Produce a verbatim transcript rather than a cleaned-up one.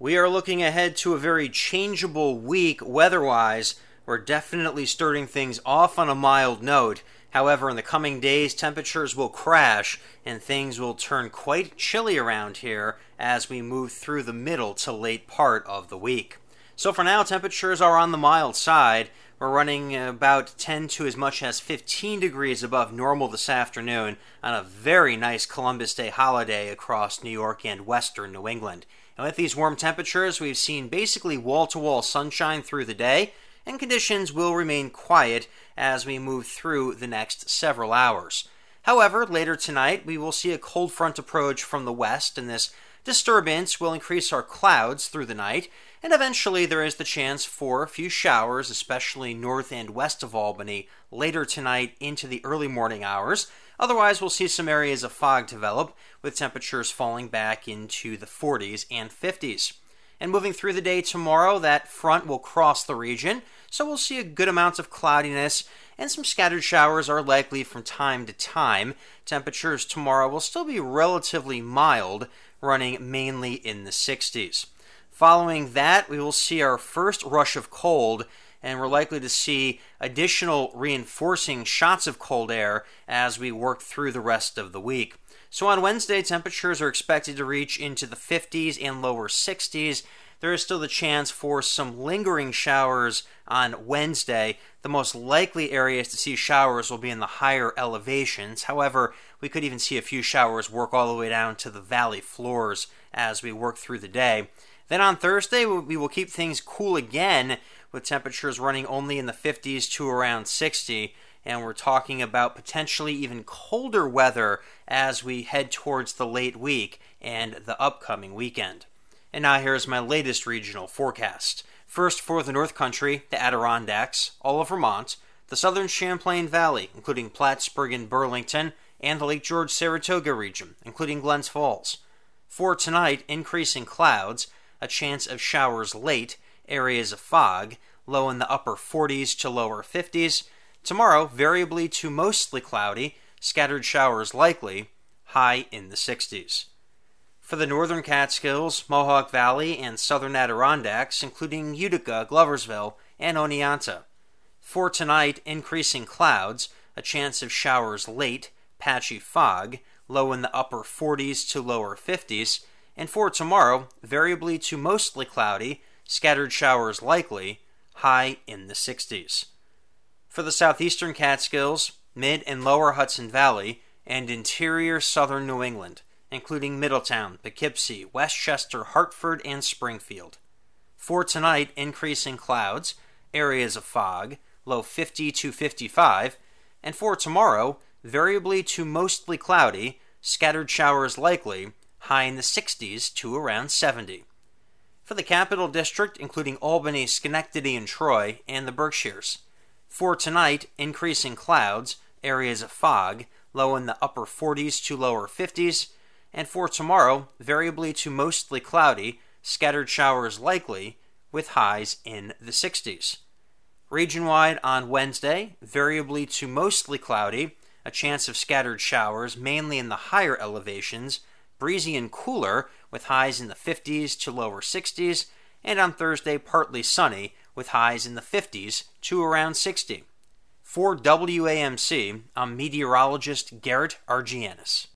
We are looking ahead to a very changeable week weather-wise. We're definitely starting things off on a mild note. However, in the coming days, temperatures will crash and things will turn quite chilly around here as we move through the middle to late part of the week. So for now, temperatures are on the mild side. We're running about ten to as much as fifteen degrees above normal this afternoon on a very nice Columbus Day holiday across New York and western New England. And with these warm temperatures, we've seen basically wall-to-wall sunshine through the day, and conditions will remain quiet as we move through the next several hours. However, later tonight, we will see a cold front approach from the west, and this disturbance will increase our clouds through the night, and eventually there is the chance for a few showers, especially north and west of Albany, later tonight into the early morning hours. Otherwise, we'll see some areas of fog develop, with temperatures falling back into the forties and fifties. And moving through the day tomorrow, that front will cross the region, so we'll see a good amount of cloudiness, and some scattered showers are likely from time to time. Temperatures tomorrow will still be relatively mild, running mainly in the sixties. Following that, we will see our first rush of cold, and we're likely to see additional reinforcing shots of cold air as we work through the rest of the week. So on Wednesday, temperatures are expected to reach into the fifties and lower sixties. There is still the chance for some lingering showers on Wednesday. The most likely areas to see showers will be in the higher elevations. However, we could even see a few showers work all the way down to the valley floors as we work through the day. Then on Thursday, we will keep things cool again, with temperatures running only in the fifties to around sixty, and we're talking about potentially even colder weather as we head towards the late week and the upcoming weekend. And now here's my latest regional forecast. First, for the North Country, the Adirondacks, all of Vermont, the southern Champlain Valley, including Plattsburgh and Burlington, and the Lake George-Saratoga region, including Glens Falls. For tonight, increasing clouds, a chance of showers late, areas of fog, low in the upper forties to lower fifties. Tomorrow, variably to mostly cloudy, scattered showers likely, high in the sixties. For the northern Catskills, Mohawk Valley, and southern Adirondacks, including Utica, Gloversville, and Oneonta. For tonight, increasing clouds, a chance of showers late, patchy fog, low in the upper forties to lower fifties. And for tomorrow, variably to mostly cloudy, scattered showers likely, high in the sixties. For the southeastern Catskills, mid and lower Hudson Valley, and interior southern New England, including Middletown, Poughkeepsie, Westchester, Hartford, and Springfield. For tonight, increasing clouds, areas of fog, low fifty to fifty-five, and for tomorrow, variably to mostly cloudy, scattered showers likely, high in the sixties to around seventy. For the Capital District, including Albany, Schenectady, and Troy, and the Berkshires. For tonight, increasing clouds, areas of fog, low in the upper forties to lower fifties, and for tomorrow, variably to mostly cloudy, scattered showers likely, with highs in the sixties. Region-wide on Wednesday, variably to mostly cloudy, a chance of scattered showers mainly in the higher elevations, breezy and cooler, with highs in the fifties to lower sixties, and on Thursday, partly sunny, with highs in the fifties to around sixty. For W A M C, I'm meteorologist Garrett Argianis.